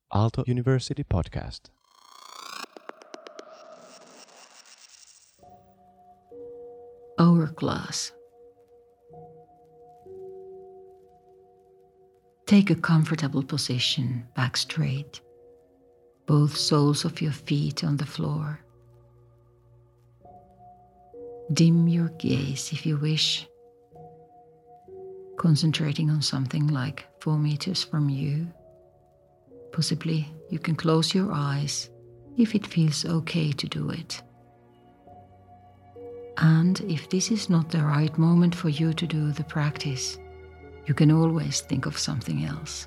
Aalto University Podcast. Hourglass. Take a comfortable position, back straight, both soles of your feet on the floor. Dim your gaze if you wish, concentrating on something like 4 meters from you. Possibly you can close your eyes if it feels okay to do it. And if this is not the right moment for you to do the practice, you can always think of something else.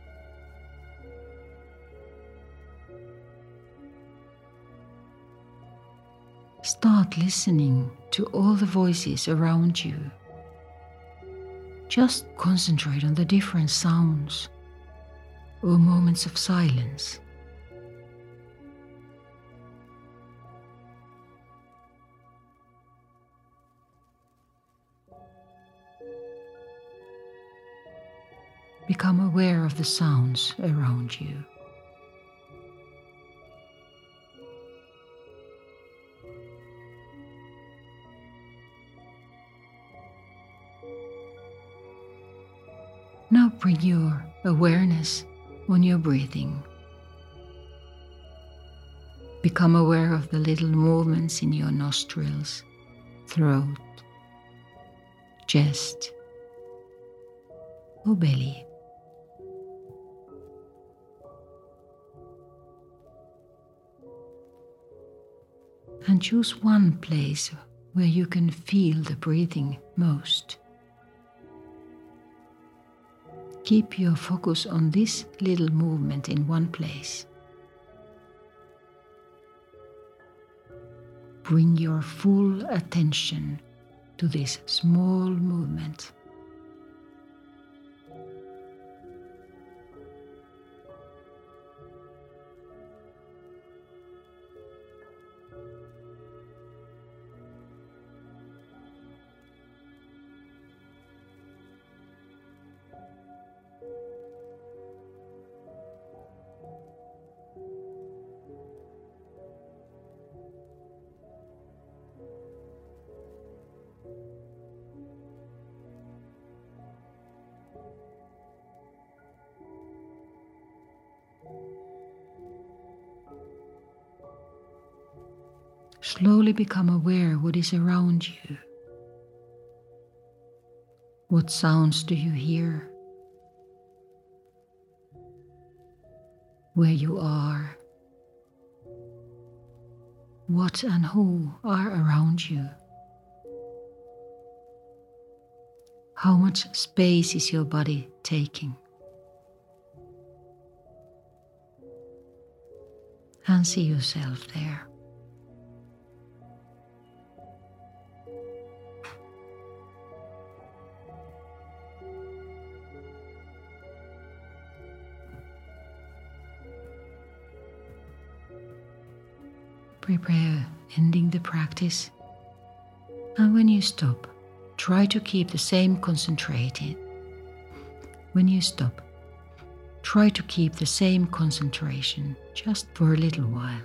Start listening to all the voices around you. Just concentrate on the different sounds or moments of silence. Become aware of the sounds around you. Now bring your awareness on your breathing. Become aware of the little movements in your nostrils, throat, chest, or belly. And choose one place where you can feel the breathing most. Keep your focus on this little movement in one place. Bring your full attention to this small movement. Slowly become aware what is around you. What sounds do you hear? Where you are? What and who are around you? How much space is your body taking? And see yourself there. Prepare ending the practice, and when you stop, try to keep the same concentration. When you stop, try to keep the same concentration just for a little while.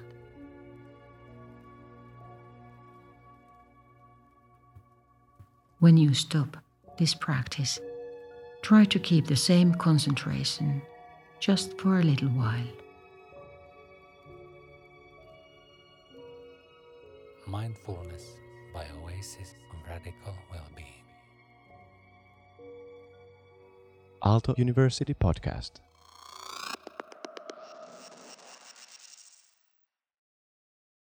When you stop this practice, try to keep the same concentration just for a little while. Mindfulness by Oasis of Radical Well-Being. Aalto University Podcast.